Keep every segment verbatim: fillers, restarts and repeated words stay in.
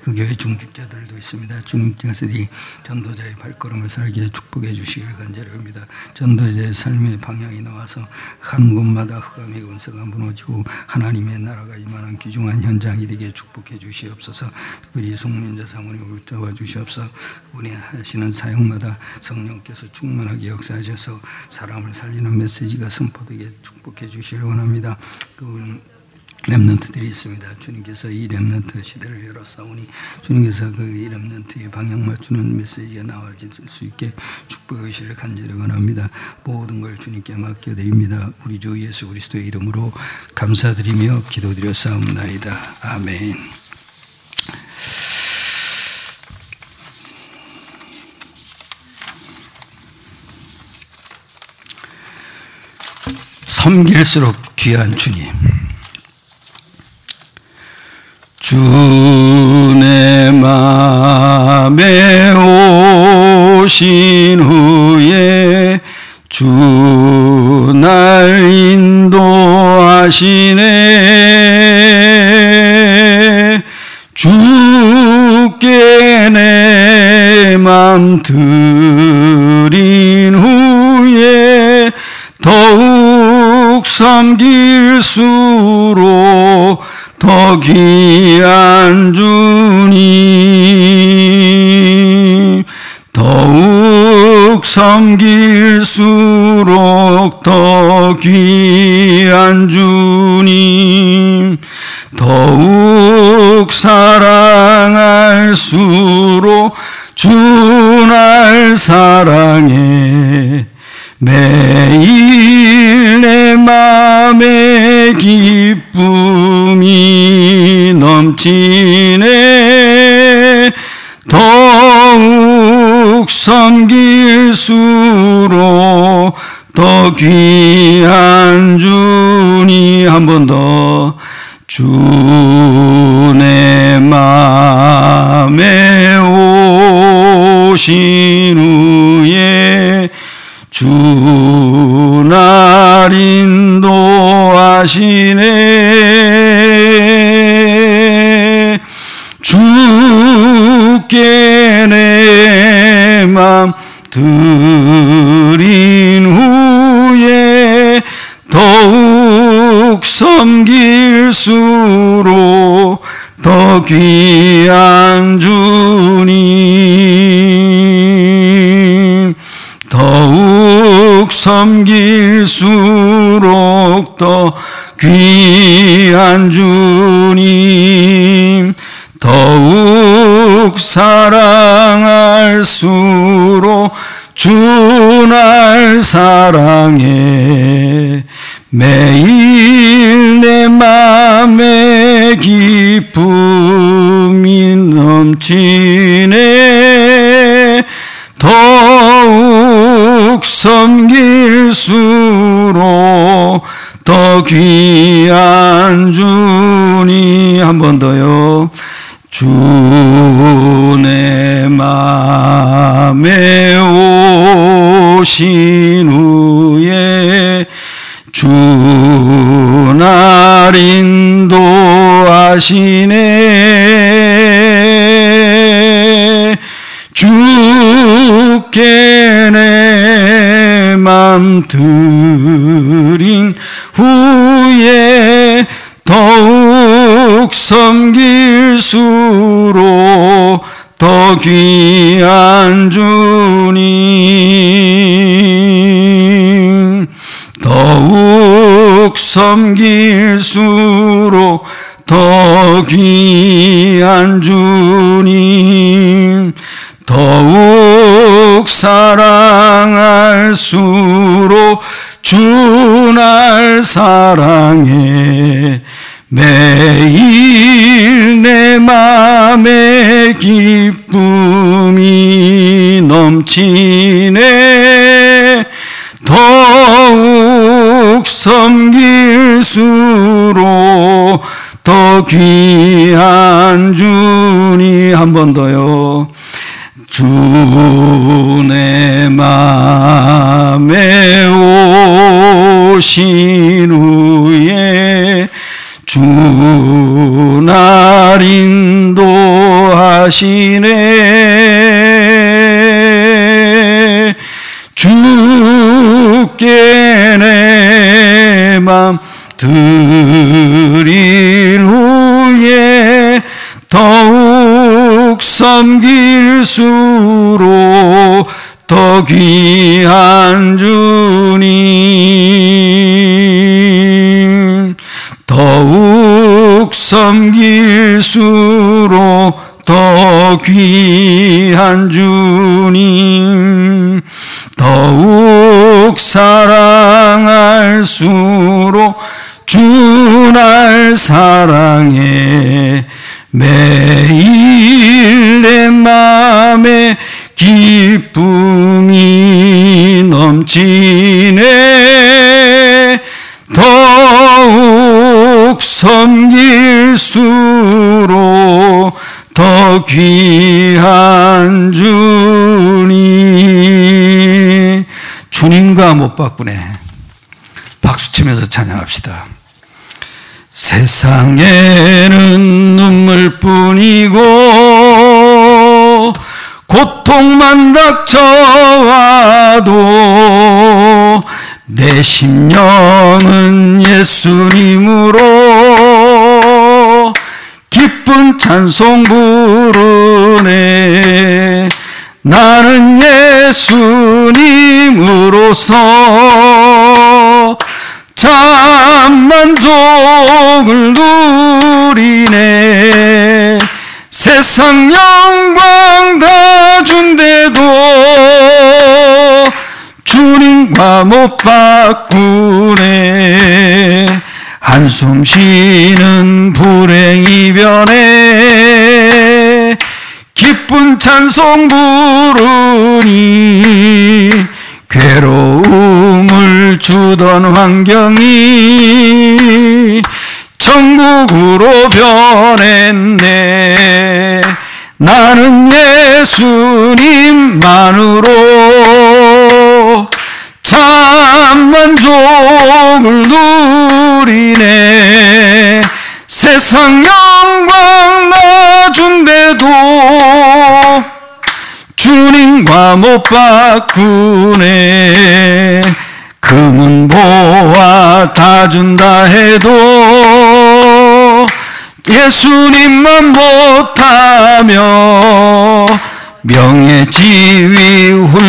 그 교회 중직자들도 있습니다. 중직자들이 전도자의 발걸음을 살게 축복해 주시기를 간절합니다. 전도자의 삶의 방향이 나와서 한 곳마다 흑암의 권세가 무너지고 하나님의 나라가 임하는 귀중한 현장이 되게 축복해 주시옵소서. 우리 송민자 사모님을 붙잡아 주시옵소서. 우리 하시는 사역마다 성령께서 충만하게 역사하셔서 사람을 살리는 메시지가 선포되게 축복해 주시길 원합니다. 그 렘넌트들이 있습니다. 주님께서 이 렘넌트 시대를 열어싸우니 주님께서 그 이 렘넌트의 방향 맞추는 메시지가 나와질 수 있게 축복하시기를 간절히 원합니다. 모든 걸 주님께 맡겨드립니다. 우리 주 예수 그리스도의 이름으로 감사드리며 기도드렸사옵나이다. 아멘. 섬길수록 귀한 주님, 주 내 맘에 오신 후에 주 날 인도하시네. 주께 내 맘 드린 후에 더욱 섬길수록 더 귀한 주님, 더욱 섬길수록 더 귀한 주님, 더욱 사랑할수록 주 날 사랑해. 매일 내 맘에 기쁨이 넘치네. 더욱 섬길수록 더 귀한 주님. 한 번 더. 주 내 맘에 오신 후에 주 날 인도하시네. 주께 내 맘 드린 후에 더욱 섬길수록 더 귀한 주님, 더욱 섬길수록 더 귀한 주님, 더욱 사랑할수록 주 날 사랑해. 매일 내 맘에 기쁨이 넘치네. 더욱 섬길수록 더 귀한 주님. 한 번 더요. 주 내 맘에 오신 후에 주 날 인도하시네. 주께 내 맘 드린 후에 더욱 섬길수록 더 귀한 주님, 더욱 섬길수록 더 귀한 주님, 더욱 사랑할수록 주 날 사랑해. 매일 내 맘에 기쁨이 넘치네. 더욱 섬길수록 더 귀한 주님. 한 번 더요. 주 내 맘에 오신 후에 주 날 인도하시네. 하시네. 주께 내 맘 드릴 후에 더욱 섬길수록 더 귀한 주님, 더욱 섬길수록 더 귀한 주님, 더욱 사랑할수록 주 날 사랑해. 매일 내 맘에 기쁨이 넘치네. 더욱 섬길수록 더 귀한 주님. 주님과 못 바꾸네. 박수치면서 찬양합시다. 세상에는 눈물뿐이고 고통만 닥쳐와도 내 심령은 예수님으로 기쁜 찬송 부르네. 나는 예수님으로서 참 만족을 누리네. 세상 영광 다 준대도 주님과 못 바꾸네. 한숨 쉬는 불행이변에 기쁜 찬송 부르니 괴로움을 주던 환경이 천국으로 변했네. 나는 예수님만으로 참 만족을 누리네. 세상 영광 나준대도 주님과 못 바꾸네. 금은 보아 다 준다 해도 예수님만 못하며 명예 지위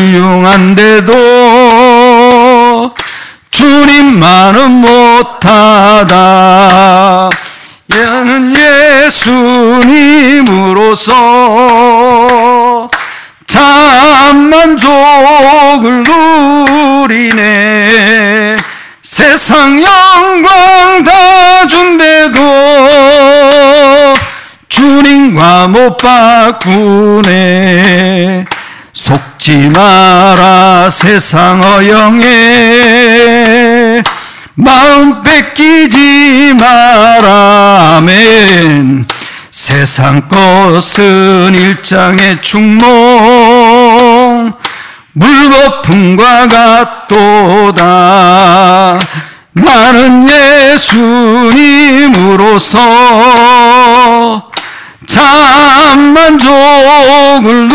훌륭한데도 주님만은 못하다. 얘는 예수님으로서 참 만족을 누리네. 세상 영광 다 준대도 주님과 못 바꾸네. 속지 마라 세상 허영에 마음 뺏기지 마라. 아멘. 세상 것은 일장의 충몽 물거품과 같도다. 나는 예수님으로서 참 만족을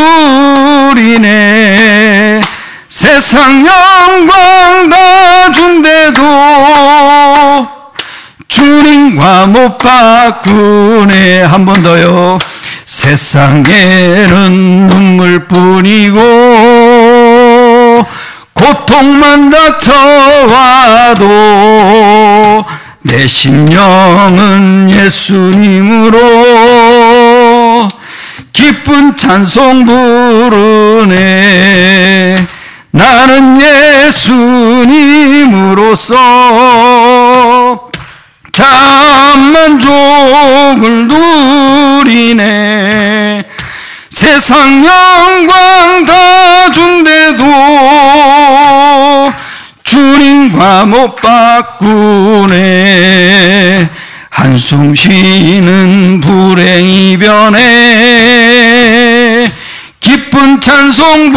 누리네. 세상 영광 다 준대도 주님과 못 바꾸네. 한 번 더요. 세상에는 눈물뿐이고 고통만 닥쳐와도 내 심령은 예수님으로 기쁜 찬송 부르네. 나는 예수님으로서 참 만족을 누리네. 세상 영광 다 준대도 주님과 못 바꾸네. 한숨 쉬는 불행이변에 기쁜 찬송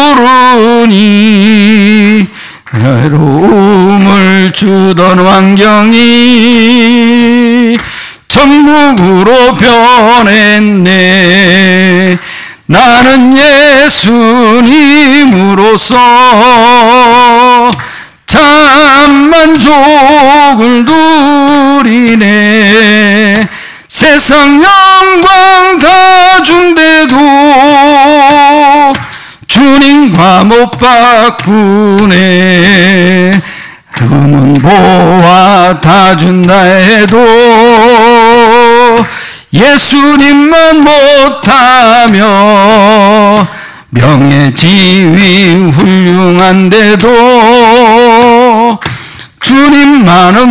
부르니 외로움을 주던 환경이 천국으로 변했네. 나는 예수님으로서 참 만족을 누리네. 세상 영광 다 준대도 주님과 못 바꾸네. 금은 보화 다 준다 해도 예수님만 못하며 명예 지위 훌륭한데도 주님만은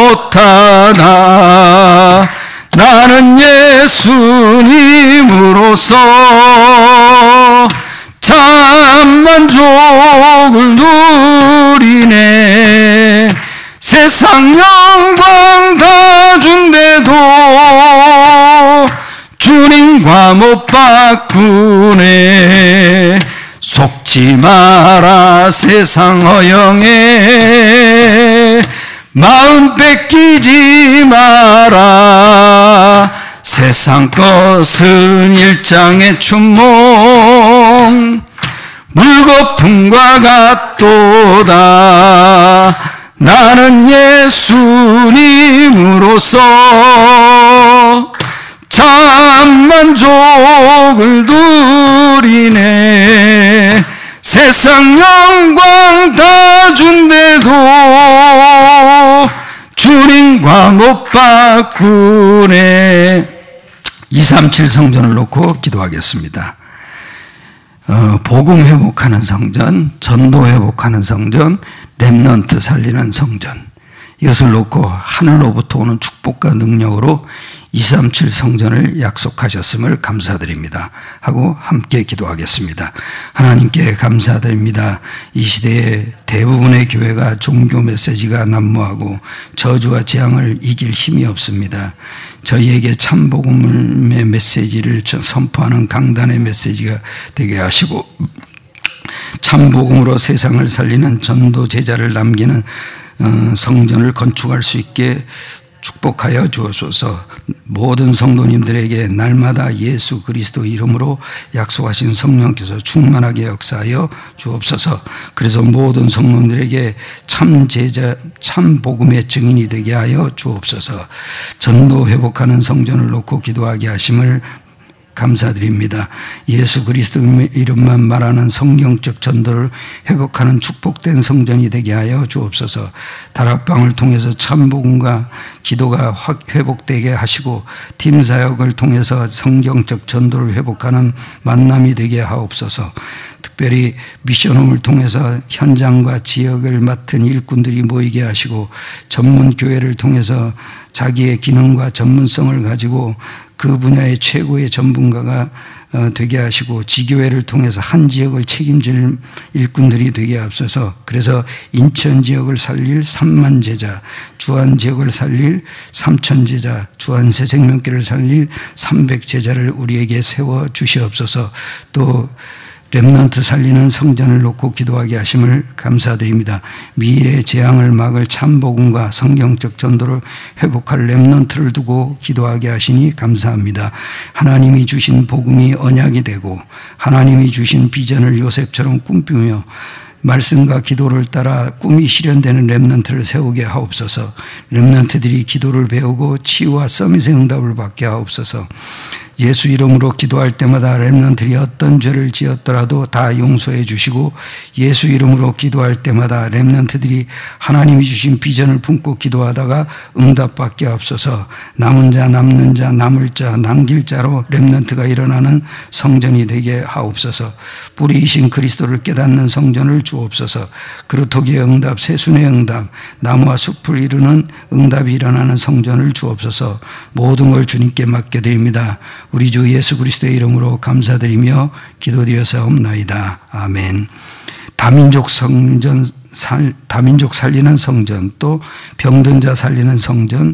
못하나. 나는 예수님으로서 참 만족을 누리네. 세상 영광 다 준대도 주님과 못 바꾸네. 속지 마라 세상 허영에 마음 뺏기지 마라. 세상 것은 일장의 춘몽 물거품과 같도다. 나는 예수님으로서 참 만족을 누리네. 세상 영광 다 준대도 주님과 못 바꾸네. 이삼칠 성전을 놓고 기도하겠습니다. 어, 복음 회복하는 성전, 전도 회복하는 성전, 렘넌트 살리는 성전, 이것을 놓고 하늘로부터 오는 축복과 능력으로 이삼칠 성전을 약속하셨음을 감사드립니다 하고 함께 기도하겠습니다. 하나님께 감사드립니다. 이 시대에 대부분의 교회가 종교 메시지가 난무하고 저주와 재앙을 이길 힘이 없습니다. 저희에게 참복음의 메시지를 선포하는 강단의 메시지가 되게 하시고 참복음으로 세상을 살리는 전도 제자를 남기는 성전을 건축할 수 있게 축복하여 주옵소서. 모든 성도님들에게 날마다 예수 그리스도 이름으로 약속하신 성령께서 충만하게 역사하여 주옵소서. 그래서 모든 성도님들에게 참 제자, 참 복음의 증인이 되게 하여 주옵소서. 전도 회복하는 성전을 놓고 기도하게 하심을 감사드립니다. 예수 그리스도 이름만 말하는 성경적 전도를 회복하는 축복된 성전이 되게 하여 주옵소서. 다락방을 통해서 참복음과 기도가 회복되게 하시고 팀 사역을 통해서 성경적 전도를 회복하는 만남이 되게 하옵소서. 특별히 미션홈을 통해서 현장과 지역을 맡은 일꾼들이 모이게 하시고 전문 교회를 통해서 자기의 기능과 전문성을 가지고 그 분야의 최고의 전문가가 되게 하시고 지교회를 통해서 한 지역을 책임질 일꾼들이 되게 앞서서 그래서 인천 지역을 살릴 삼만 제자, 주안 지역을 살릴 삼천 제자, 주안 새생명교를 살릴 삼백 제자를 우리에게 세워 주시옵소서. 또 렘넌트 살리는 성전을 놓고 기도하게 하심을 감사드립니다. 미래의 재앙을 막을 참복음과 성경적 전도를 회복할 렘넌트를 두고 기도하게 하시니 감사합니다. 하나님이 주신 복음이 언약이 되고 하나님이 주신 비전을 요셉처럼 꿈꾸며 말씀과 기도를 따라 꿈이 실현되는 렘넌트를 세우게 하옵소서. 렘넌트들이 기도를 배우고 치유와 서밋의 응답을 받게 하옵소서. 예수 이름으로 기도할 때마다 렘넌트들이 어떤 죄를 지었더라도 다 용서해 주시고 예수 이름으로 기도할 때마다 렘넌트들이 하나님이 주신 비전을 품고 기도하다가 응답받게 하옵소서. 남은 자 남는 자 남을 자 남길 자로 렘넌트가 일어나는 성전이 되게 하옵소서. 뿌리이신 그리스도를 깨닫는 성전을 주옵소서. 그루터기의 응답, 새순의 응답, 나무와 숲을 이루는 응답이 일어나는 성전을 주옵소서. 모든 걸 주님께 맡겨드립니다. 우리 주 예수 그리스도의 이름으로 감사드리며 기도드려사옵나이다. 아멘. 다민족 성전, 살, 다민족 살리는 성전, 또 병든 자 살리는 성전,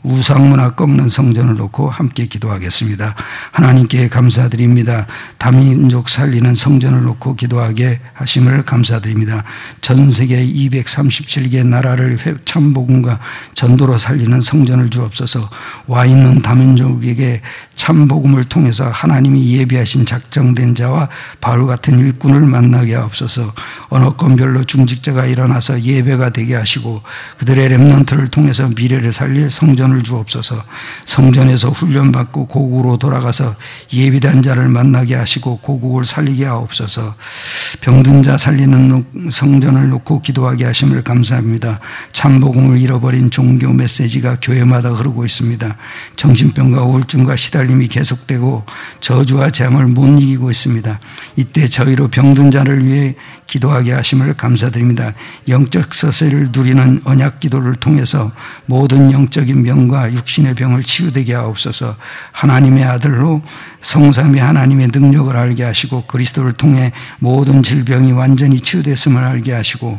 우상문화 꺾는 성전을 놓고 함께 기도하겠습니다. 하나님께 감사드립니다. 다민족 살리는 성전을 놓고 기도하게 하심을 감사드립니다. 전 세계 이백삼십칠 개 나라를 참복음과 전도로 살리는 성전을 주옵소서. 와 있는 다민족에게 참복음을 통해서 하나님이 예비하신 작정된 자와 바울 같은 일꾼을 만나게 하옵소서. 언어권별로 중직자가 일어나서 예배가 되게 하시고 그들의 렘넌트를 통해서 미래를 살릴 성전을 주옵소서. 성전에서 훈련받고 고국으로 돌아가서 예비된 자를 만나게 하시고 고국을 살리게 하옵소서. 병든 자 살리는 성전을 놓고 기도하게 하심을 감사합니다. 참복음을 잃어버린 종교 메시지가 교회마다 흐르고 있습니다. 정신병과 우울증과 시달림이 계속되고 저주와 재앙을 못 이기고 있습니다. 이때 저희로 병든 자를 위해 기도하게 하심을 감사드립니다. 영적 서세를 누리는 언약 기도를 통해서 모든 영적인 병과 육신의 병을 치유되게 하옵소서. 하나님의 아들로 성삼위 하나님의 능력을 알게 하시고 그리스도를 통해 모든 질병이 완전히 치유됐음을 알게 하시고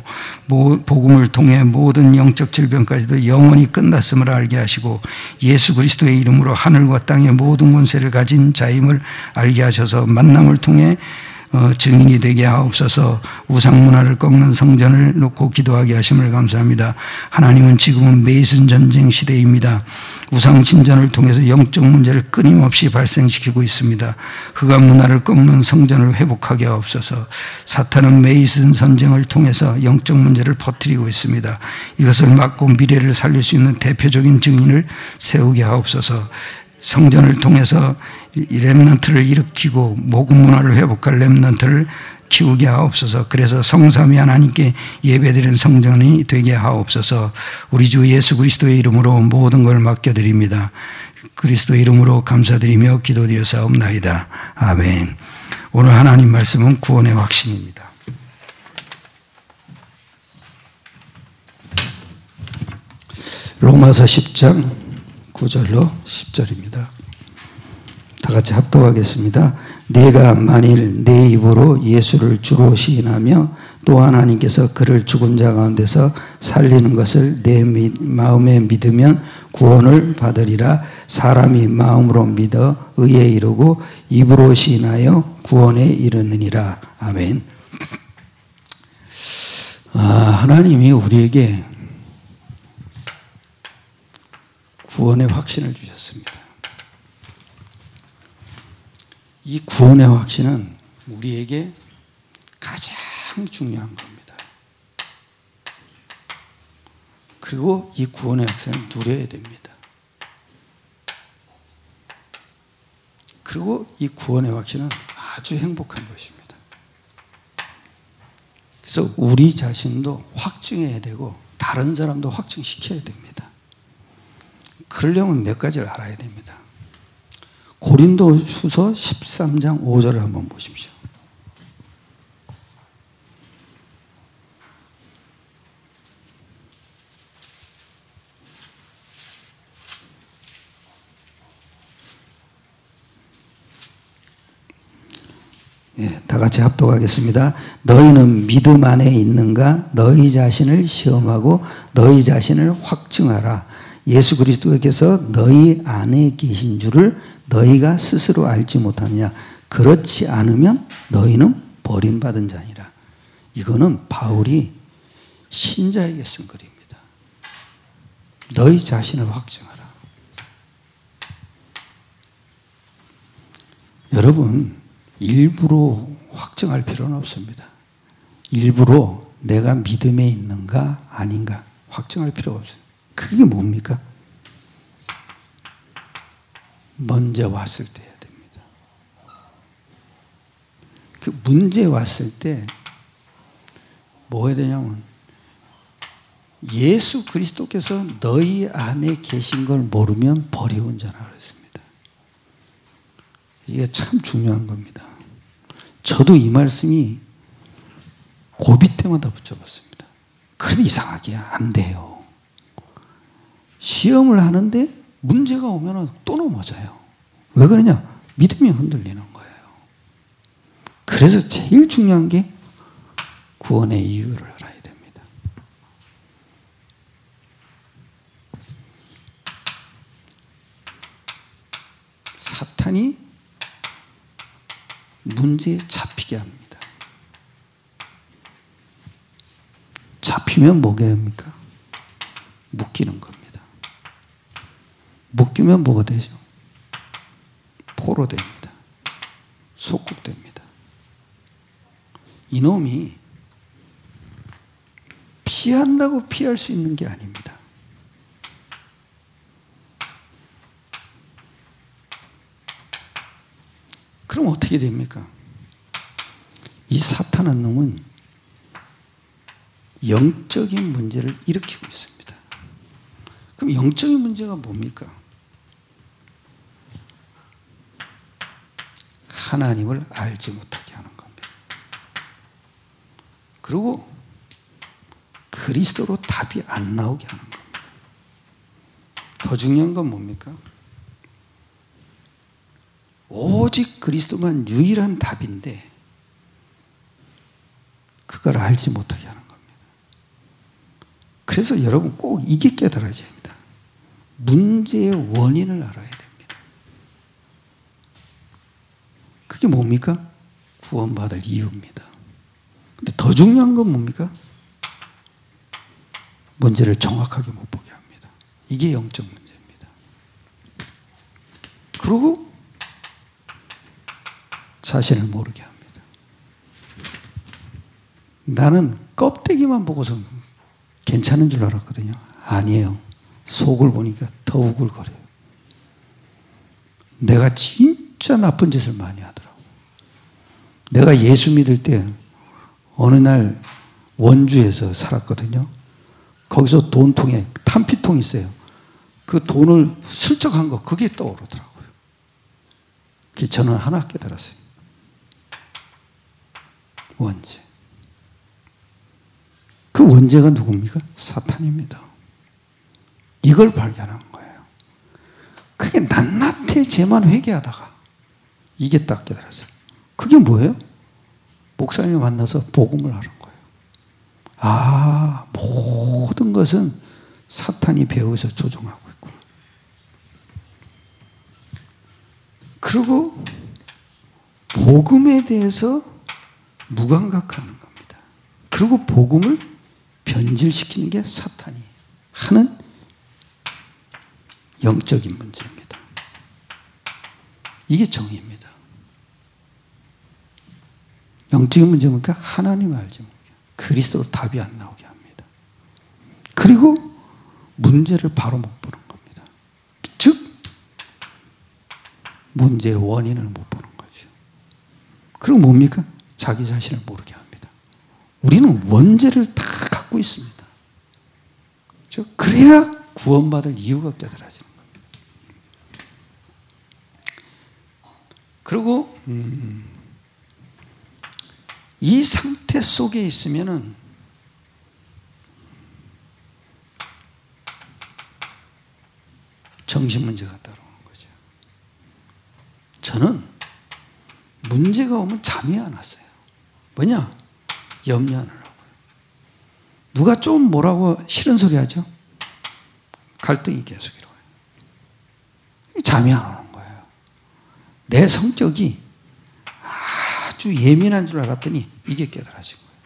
복음을 통해 모든 영적 질병까지도 영원히 끝났음을 알게 하시고 예수 그리스도의 이름으로 하늘과 땅의 모든 권세를 가진 자임을 알게 하셔서 만남을 통해 어, 증인이 되게 하옵소서. 우상문화를 꺾는 성전을 놓고 기도하게 하심을 감사합니다. 하나님은 지금은 메이슨 전쟁 시대입니다. 우상신전을 통해서 영적 문제를 끊임없이 발생시키고 있습니다. 흑암문화를 꺾는 성전을 회복하게 하옵소서. 사탄은 메이슨 전쟁을 통해서 영적 문제를 퍼뜨리고 있습니다. 이것을 막고 미래를 살릴 수 있는 대표적인 증인을 세우게 하옵소서. 성전을 통해서 렘넌트를 일으키고 복음 문화를 회복할 렘넌트를 키우게 하옵소서. 그래서 성삼위 하나님께 예배드리는 성전이 되게 하옵소서. 우리 주 예수 그리스도의 이름으로 모든 걸 맡겨드립니다. 그리스도의 이름으로 감사드리며 기도드렸사옵나이다. 아멘. 오늘 하나님 말씀은 구원의 확신입니다. 로마서 십 장 구 절로 십 절입니다. 다 같이 합독하겠습니다. 내가 만일 내 입으로 예수를 주로 시인하며 또 하나님께서 그를 죽은 자 가운데서 살리는 것을 내 마음에 믿으면 구원을 받으리라. 사람이 마음으로 믿어 의에 이르고 입으로 시인하여 구원에 이르느니라. 아멘. 아, 하나님이 우리에게 구원의 확신을 주셨습니다. 이 구원의 확신은 우리에게 가장 중요한 겁니다. 그리고 이 구원의 확신을 누려야 됩니다. 그리고 이 구원의 확신은 아주 행복한 것입니다. 그래서 우리 자신도 확증해야 되고 다른 사람도 확증시켜야 됩니다. 그러려면 몇 가지를 알아야 됩니다. 고린도후서 십삼 장 오 절을 한번 보십시오. 예, 다 같이 합독하겠습니다. 너희는 믿음 안에 있는가? 너희 자신을 시험하고 너희 자신을 확증하라. 예수 그리스도께서 너희 안에 계신 줄을 너희가 스스로 알지 못하느냐. 그렇지 않으면 너희는 버림받은 자니라. 이거는 바울이 신자에게 쓴 글입니다. 너희 자신을 확증하라. 여러분, 일부러 확증할 필요는 없습니다. 일부러 내가 믿음에 있는가 아닌가 확증할 필요가 없어요. 그게 뭡니까? 먼저 왔을 때 해야 됩니다. 그 문제 왔을 때 뭐 해야 되냐면 예수 그리스도께서 너희 안에 계신 걸 모르면 버리운 자라 그랬습니다. 이게 참 중요한 겁니다. 저도 이 말씀이 고비 때마다 붙잡았습니다. 그래도 이상하게 안 돼요. 시험을 하는데 문제가 오면 또 넘어져요. 왜 그러냐? 믿음이 흔들리는 거예요. 그래서 제일 중요한 게 구원의 이유를 알아야 됩니다. 사탄이 문제에 잡히게 합니다. 잡히면 뭐가 합니까? 묶이는 겁니다. 묶이면 뭐가 되죠? 포로 됩니다. 속국됩니다. 이놈이 피한다고 피할 수 있는 게 아닙니다. 그럼 어떻게 됩니까? 이 사탄한 놈은 영적인 문제를 일으키고 있습니다. 그럼 영적인 문제가 뭡니까? 하나님을 알지 못하게 하는 겁니다. 그리고 그리스도로 답이 안 나오게 하는 겁니다. 더 중요한 건 뭡니까? 오직 그리스도만 유일한 답인데 그걸 알지 못하게 하는 겁니다. 그래서 여러분 꼭 이게 깨달아야 됩니다. 문제의 원인을 알아야 됩니다. 그게 뭡니까? 구원받을 이유입니다. 근데 더 중요한 건 뭡니까? 문제를 정확하게 못 보게 합니다. 이게 영적 문제입니다. 그리고 자신을 모르게 합니다. 나는 껍데기만 보고서 괜찮은 줄 알았거든요. 아니에요. 속을 보니까 더 우글거려요. 내가 진짜 나쁜 짓을 많이 하더라고요. 내가 예수 믿을 때 어느 날 원주에서 살았거든요. 거기서 돈통에 탄피통이 있어요. 그 돈을 슬쩍 한 거 그게 떠오르더라고요. 그게 저는 하나 깨달았어요. 원죄. 그 원죄가 누굽니까? 사탄입니다. 이걸 발견한 거예요. 그게 낱낱이 죄만 회개하다가 이게 딱 깨달았어요. 그게 뭐예요? 목사님을 만나서 복음을 하는 거예요. 아, 모든 것은 사탄이 배후에서 조종하고 있구나. 그리고 복음에 대해서 무감각하는 겁니다. 그리고 복음을 변질시키는 게 사탄이 하는 영적인 문제입니다. 이게 정의입니다. 영적인 문제는 뭡니까? 하나님을 알지 못해요. 그리스도로 답이 안 나오게 합니다. 그리고 문제를 바로 못 보는 겁니다. 즉 문제의 원인을 못 보는 거죠. 그리고 뭡니까? 자기 자신을 모르게 합니다. 우리는 원죄를 다 갖고 있습니다. 그렇죠? 그래야 구원받을 이유가 깨달아지는 겁니다. 그리고 음, 이 상태 속에 있으면은 정신 문제가 따라오는 거죠. 저는 문제가 오면 잠이 안 왔어요. 뭐냐? 염려하느라고요. 누가 좀 뭐라고 싫은 소리 하죠? 갈등이 계속 일어나요. 잠이 안 오는 거예요. 내 성격이 아주 예민한 줄 알았더니 이게 깨달아진 거예요.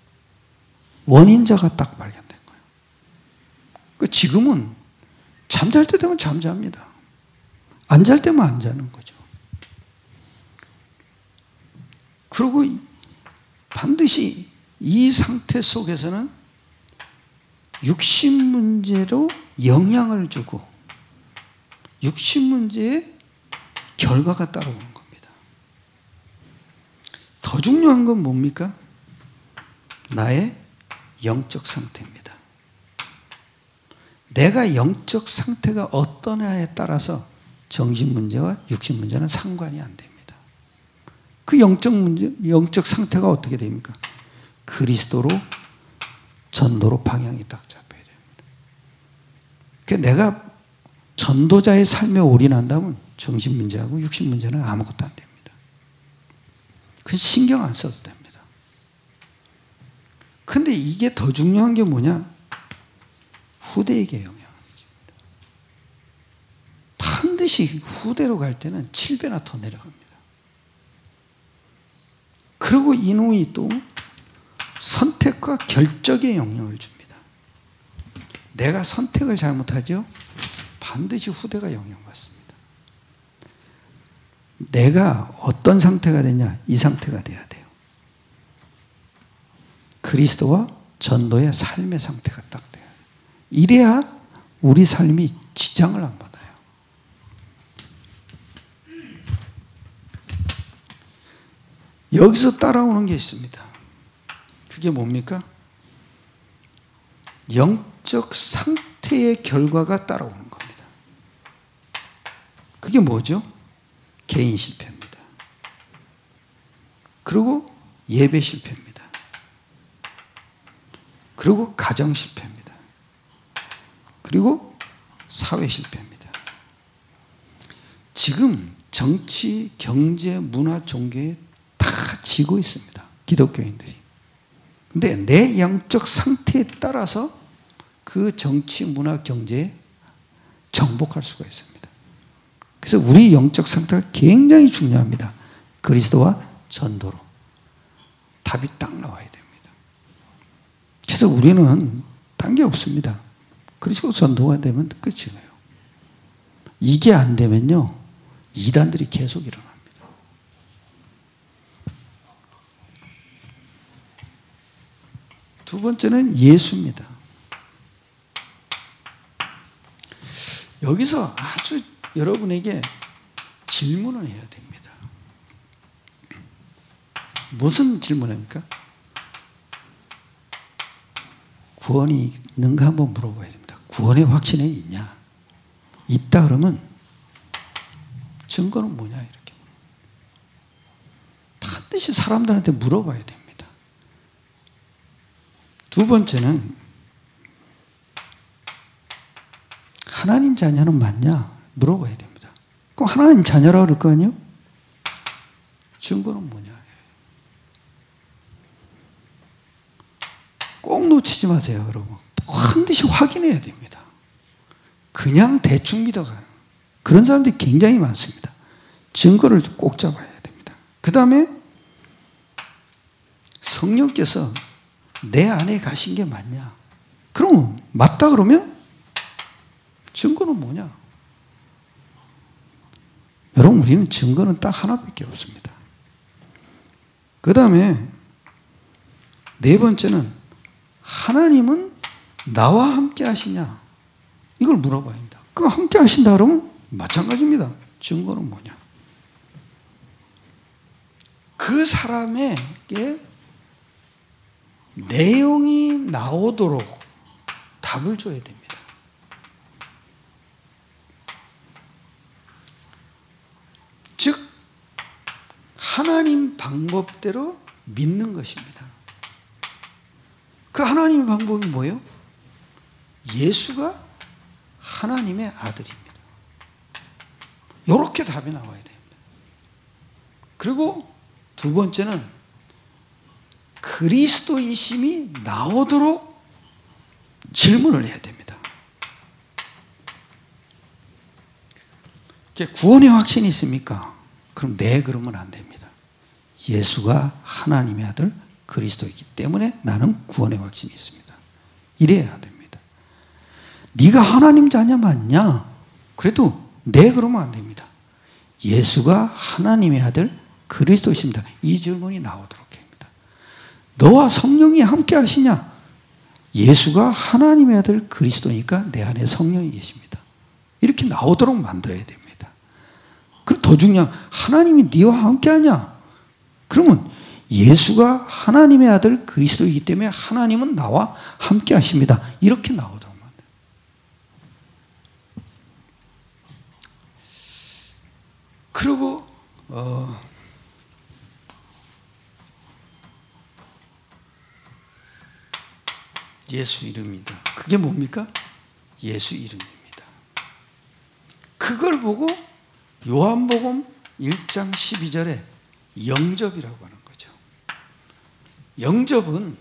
원인자가 딱 발견된 거예요. 지금은 잠잘 때 되면 잠잡니다. 안 잘 때면 안 자는 거죠. 그리고 반드시 이 상태 속에서는 육신 문제로 영향을 주고 육신 문제의 결과가 따라오는 겁니다. 더 중요한 건 뭡니까? 나의 영적 상태입니다. 내가 영적 상태가 어떠냐에 따라서 정신 문제와 육신 문제는 상관이 안 됩니다. 그 영적 문제, 영적 상태가 어떻게 됩니까? 그리스도로 전도로 방향이 딱 잡혀야 됩니다. 그러니까 내가 전도자의 삶에 올인한다면 정신 문제하고 육신 문제는 아무것도 안 됩니다. 그 신경 안 써도 됩니다. 근데 이게 더 중요한 게 뭐냐? 후대에게 영향을 줍니다. 반드시 반드시 후대로 갈 때는 칠 배나 더 내려갑니다. 그리고 이놈이 또 선택과 결정에 영향을 줍니다. 내가 선택을 잘못하죠? 반드시 후대가 영향받습니다. 내가 어떤 상태가 되냐? 이 상태가 돼야 돼요. 그리스도와 전도의 삶의 상태가 딱 돼야 돼요. 이래야 우리 삶이 지장을 안 받아요. 여기서 따라오는 게 있습니다. 그게 뭡니까? 영적 상태의 결과가 따라오는 겁니다. 그게 뭐죠? 개인 실패입니다. 그리고 예배 실패입니다. 그리고 가정 실패입니다. 그리고 사회 실패입니다. 지금 정치, 경제, 문화, 종교에 다 지고 있습니다. 기독교인들이. 근데 내 영적 상태에 따라서 그 정치, 문화, 경제에 정복할 수가 있습니다. 그래서 우리 영적 상태가 굉장히 중요합니다. 그리스도와 전도로. 답이 딱 나와야 됩니다. 그래서 우리는 딴 게 없습니다. 그리스도 전도가 되면 끝이에요. 이게 안 되면요, 이단들이 계속 일어납니다. 두 번째는 예수입니다. 여기서 아주 여러분에게 질문을 해야 됩니다. 무슨 질문입니까? 구원이 있는가 한번 물어봐야 됩니다. 구원의 확신이 있냐? 있다 그러면 증거는 뭐냐? 이렇게 반드시 사람들한테 물어봐야 됩니다. 두 번째는 하나님 자녀는 맞냐? 물어봐야 됩니다. 그럼 하나님 자녀라 그럴 거 아니에요? 증거는 뭐냐? 꼭 놓치지 마세요, 여러분. 반드시 확인해야 됩니다. 그냥 대충 믿어가요. 그런 사람들이 굉장히 많습니다. 증거를 꼭 잡아야 됩니다. 그 다음에 성령께서 내 안에 가신 게 맞냐? 그럼 맞다 그러면 증거는 뭐냐? 여러분, 우리는 증거는 딱 하나밖에 없습니다. 그 다음에 네 번째는 하나님은 나와 함께 하시냐? 이걸 물어봐야 합니다. 그 함께 하신다 그러면 마찬가지입니다. 증거는 뭐냐? 그 사람에게 내용이 나오도록 답을 줘야 됩니다. 즉, 하나님 방법대로 믿는 것입니다. 그 하나님의 방법이 뭐예요? 예수가 하나님의 아들입니다. 이렇게 답이 나와야 됩니다. 그리고 두 번째는 그리스도이심이 나오도록 질문을 해야 됩니다. 구원의 확신이 있습니까? 그럼 네, 그러면 안 됩니다. 예수가 하나님의 아들 그리스도이기 때문에 나는 구원의 확신이 있습니다. 이래야 됩니다. 네가 하나님 자녀 맞냐? 그래도 네, 그러면 안 됩니다. 예수가 하나님의 아들 그리스도이십니다. 이 질문이 나오도록 합니다. 너와 성령이 함께 하시냐? 예수가 하나님의 아들 그리스도니까 내 안에 성령이 계십니다. 이렇게 나오도록 만들어야 됩니다. 그리고 더 중요한, 하나님이 네와 함께 하냐? 그러면 예수가 하나님의 아들 그리스도이기 때문에 하나님은 나와 함께 하십니다. 이렇게 나오도록 만들어요. 그리고 어, 예수 이름이다. 그게 뭡니까? 예수 이름입니다. 그걸 보고 요한복음 일 장 십이 절에 영접이라고 하는 거죠. 영접은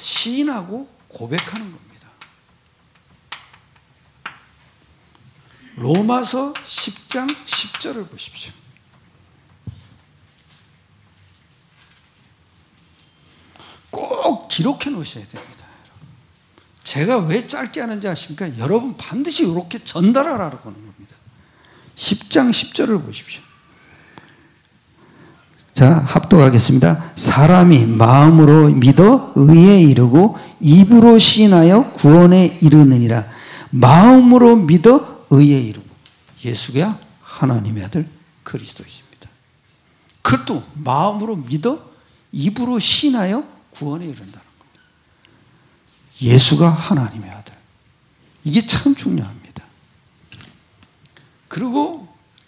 시인하고 고백하는 겁니다. 로마서 십 장 십 절을 보십시오. 꼭 기록해 놓으셔야 됩니다. 제가 왜 짧게 하는지 아십니까? 여러분 반드시 이렇게 전달하라고 하는 겁니다. 십 장 십 절을 보십시오. 자, 합독하겠습니다. 사람이 마음으로 믿어 의에 이르고 입으로 시인하여 구원에 이르느니라. 마음으로 믿어 의에 이르고, 예수가 하나님의 아들 그리스도이십니다. 그것도 마음으로 믿어 입으로 시인하여 구원에 이른다는 겁니다. 예수가 하나님의 아들. 이게 참 중요합니다. 그리고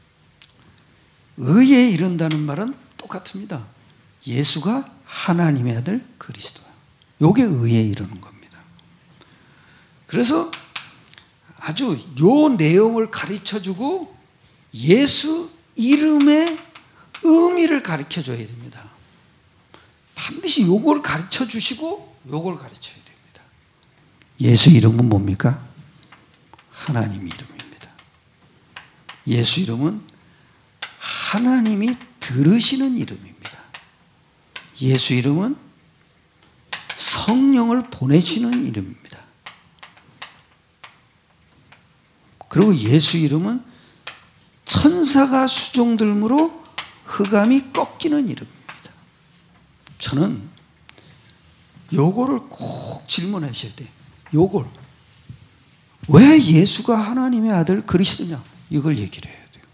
의에 이른다는 말은 똑같습니다. 예수가 하나님의 아들 그리스도야. 이게 의에 이르는 겁니다. 그래서 아주 요 내용을 가르쳐주고 예수 이름의 의미를 가르쳐줘야 됩니다. 반드시 요걸 가르쳐주시고 요걸 가르쳐야 됩니다. 예수 이름은 뭡니까? 하나님 이름입니다. 예수 이름은 하나님이 들으시는 이름입니다. 예수 이름은 성령을 보내시는 이름입니다. 그리고 예수 이름은 천사가 수종들므로 흑암이 꺾이는 이름입니다. 저는 요거를 꼭 질문하셔야 돼요. 요걸. 왜 예수가 하나님의 아들 그리스도냐? 이걸 얘기를 해야 돼요.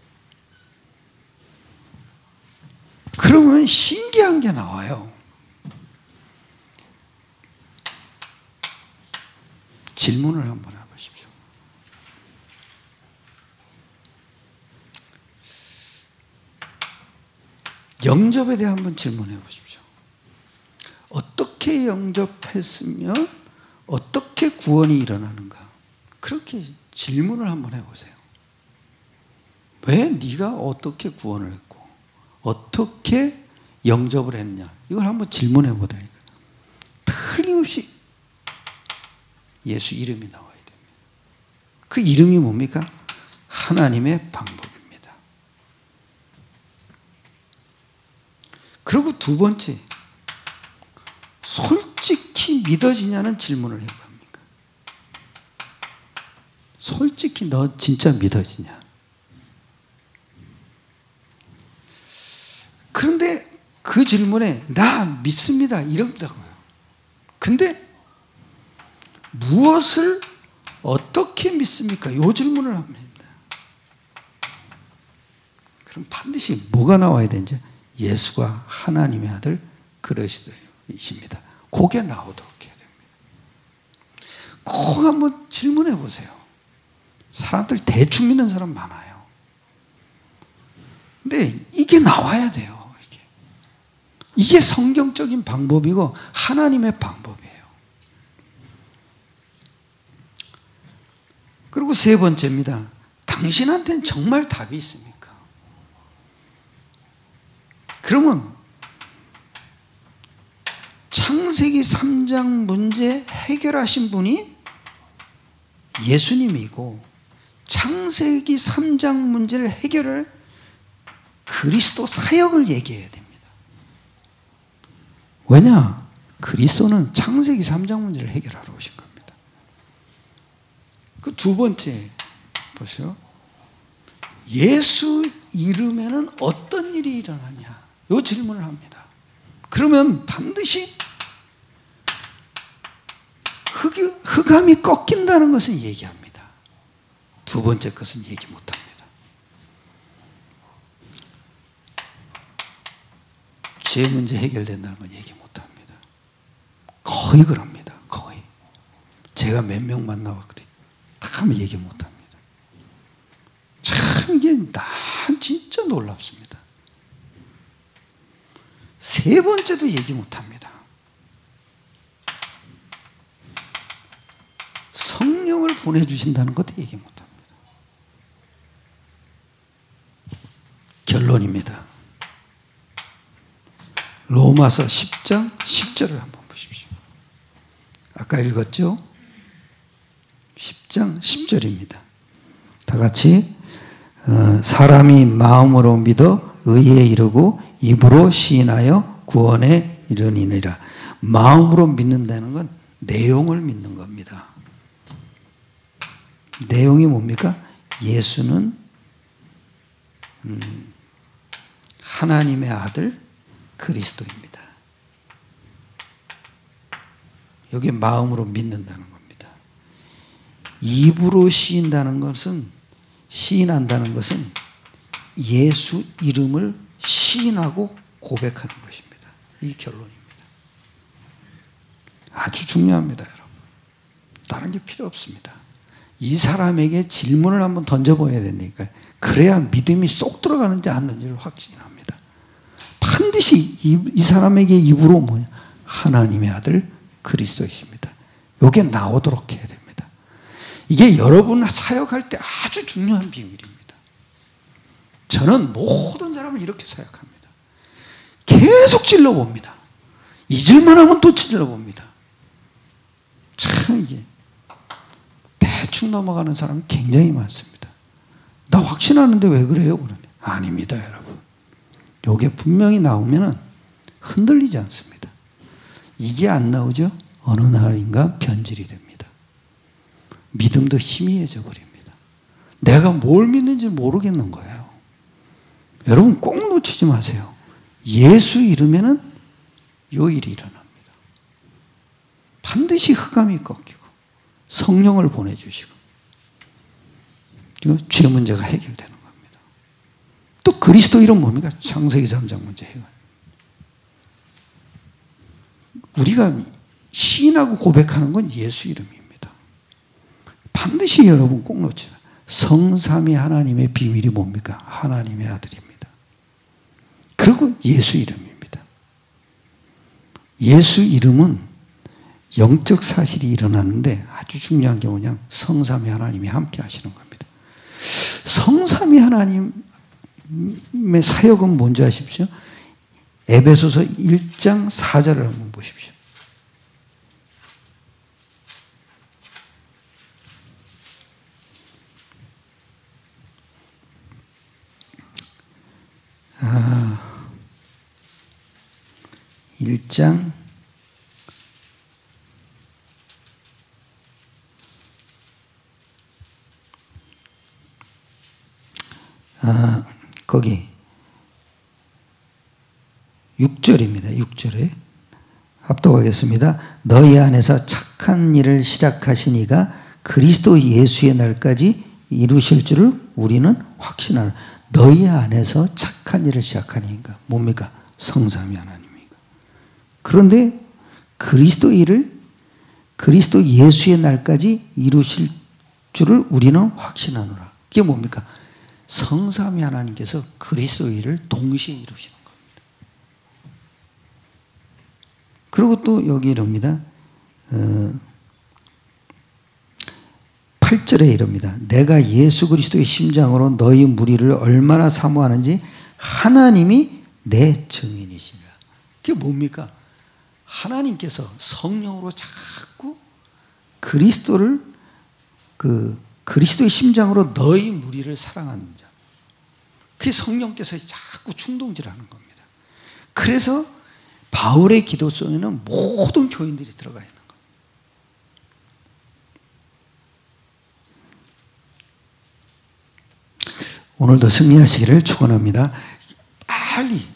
그러면 신기한 게 나와요. 질문을 한번 해보십시오. 영접에 대해 한번 질문해 보십시오. 어떻게 영접했으면 어떻게 구원이 일어나는가? 그렇게 질문을 한번 해보세요. 왜 네가 어떻게 구원을 했고 어떻게 영접을 했냐? 이걸 한번 질문해 보다니까 틀림없이 예수 이름이 나와야 됩니다. 그 이름이 뭡니까? 하나님의 방법입니다. 그리고 두 번째, 솔직히 믿어지냐는 질문을 해야 합니까? 솔직히 너 진짜 믿어지냐? 그런데 그 질문에 나 믿습니다 이런다고요. 근데 무엇을 어떻게 믿습니까? 이 질문을 합니다. 그럼 반드시 뭐가 나와야 되는지, 예수가 하나님의 아들 그리스도이십니다. 그게 나오도록 해야 됩니다. 꼭 한번 질문해 보세요. 사람들 대충 믿는 사람 많아요. 근데 이게 나와야 돼요. 이게, 이게 성경적인 방법이고 하나님의 방법이에요. 그리고 세 번째입니다. 당신한테는 정말 답이 있습니까? 그러면 창세기 삼 장 문제 해결하신 분이 예수님이고 창세기 삼 장 문제를 해결할 그리스도 사역을 얘기해야 됩니다. 왜냐? 그리스도는 창세기 삼 장 문제를 해결하러 오신 겁니다. 그 두 번째 보세요. 예수 이름에는 어떤 일이 일어나냐? 이 질문을 합니다. 그러면 반드시 흑, 흑암이 꺾인다는 것은 얘기합니다. 두 번째 것은 얘기 못합니다. 죄 문제 해결된다는 건 얘기 못합니다. 거의 그럽니다. 거의. 제가 몇 명 만나봤거든요. 다 얘기 못합니다. 참 이게 난 진짜 놀랍습니다. 세 번째도 얘기 못합니다. 성령을 보내주신다는 것도 얘기 못합니다. 결론입니다. 로마서 십 장 십 절을 한번 보십시오. 아까 읽었죠? 십 장 십 절입니다. 다 같이 어, 사람이 마음으로 믿어 의에 이르고 입으로 시인하여 구원에 이르니라. 마음으로 믿는다는 건 내용을 믿는 겁니다. 내용이 뭡니까? 예수는 음, 하나님의 아들 그리스도입니다. 여기 마음으로 믿는다는 겁니다. 입으로 시인다는 것은 시인한다는 것은 예수 이름을 시인하고 고백하는 것입니다. 이 결론입니다. 아주 중요합니다, 여러분. 다른 게 필요 없습니다. 이 사람에게 질문을 한번 던져봐야 되니까 그래야 믿음이 쏙 들어가는지 안 들어가는지를 확신합니다. 반드시 이, 이 사람에게 입으로 뭐냐? 하나님의 아들 그리스도이십니다. 이게 나오도록 해야 됩니다. 이게 여러분 사역할 때 아주 중요한 비밀입니다. 저는 모든 사람을 이렇게 사역합니다. 계속 찔러봅니다. 잊을만 하면 또 찔러봅니다. 참 이게 대충 넘어가는 사람이 굉장히 많습니다. 나 확신하는데 왜 그래요? 그러네. 아닙니다, 여러분. 이게 분명히 나오면은 흔들리지 않습니다. 이게 안 나오죠? 어느 날인가 변질이 됩니다. 믿음도 희미해져 버립니다. 내가 뭘 믿는지 모르겠는 거예요. 여러분 꼭 놓치지 마세요. 예수 이름에는 요 일이 일어납니다. 반드시 흑암이 꺾이고 성령을 보내주시고 죄 문제가 해결되는 겁니다. 또 그리스도 이름 뭡니까? 창세기 삼 장 문제 해결. 우리가 시인하고 고백하는 건 예수 이름입니다. 반드시 여러분 꼭 놓치지 마세요. 성삼위 하나님의 비밀이 뭡니까? 하나님의 아들입니다. 그리고 예수 이름입니다. 예수 이름은 영적 사실이 일어나는데 아주 중요한 게 뭐냐? 성삼위 하나님이 함께 하시는 겁니다. 성삼위 하나님의 사역은 뭔지 아십시오? 에베소서 일 장 사 절을 한번 보십시오. 아, 일 장 아, 거기 육 절입니다. 육 절에 합독하겠습니다. 너희 안에서 착한 일을 시작하시니가 그리스도 예수의 날까지 이루실 줄을 우리는 확신하는. 너희 안에서 착한 일을 시작하니까 뭡니까? 성삼위 하나님이니까. 그런데 그리스도 일을 그리스도 예수의 날까지 이루실 줄을 우리는 확신하노라. 그게 뭡니까? 성삼위 하나님께서 그리스도 일을 동시에 이루시는 겁니다. 그리고 또 여기 이럽니다. 어, 팔 절에 이럽니다. 내가 예수 그리스도의 심장으로 너희 무리를 얼마나 사모하는지 하나님이 내 증인이시니라. 그게 뭡니까? 하나님께서 성령으로 자꾸 그리스도를 그 그리스도의 심장으로 너희 무리를 사랑하는 자. 그게 성령께서 자꾸 충동질하는 겁니다. 그래서 바울의 기도 속에는 모든 교인들이 들어가 있는 겁니다. 오늘도 승리하시기를 축원합니다. 빨리 이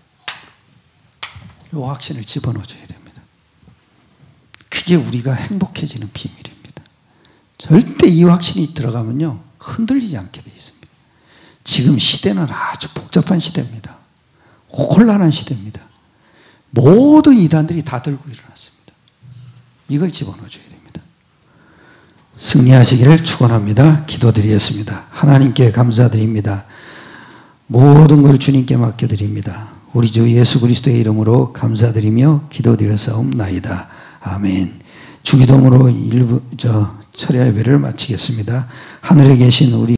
확신을 집어넣어줘야 됩니다. 그게 우리가 행복해지는 비밀입니다. 절대 이 확신이 들어가면요 흔들리지 않게 되어 있습니다. 지금 시대는 아주 복잡한 시대입니다. 혼란한 시대입니다. 모든 이단들이 다 들고 일어났습니다. 이걸 집어넣어줘야 됩니다. 승리하시기를 축원합니다. 기도드리겠습니다. 하나님께 감사드립니다. 모든 걸 주님께 맡겨드립니다. 우리 주 예수 그리스도의 이름으로 감사드리며 기도드렸사옵나이다. 아멘. 주기도문으로 일부 저 철야 예배를 마치겠습니다. 하늘에 계신 우리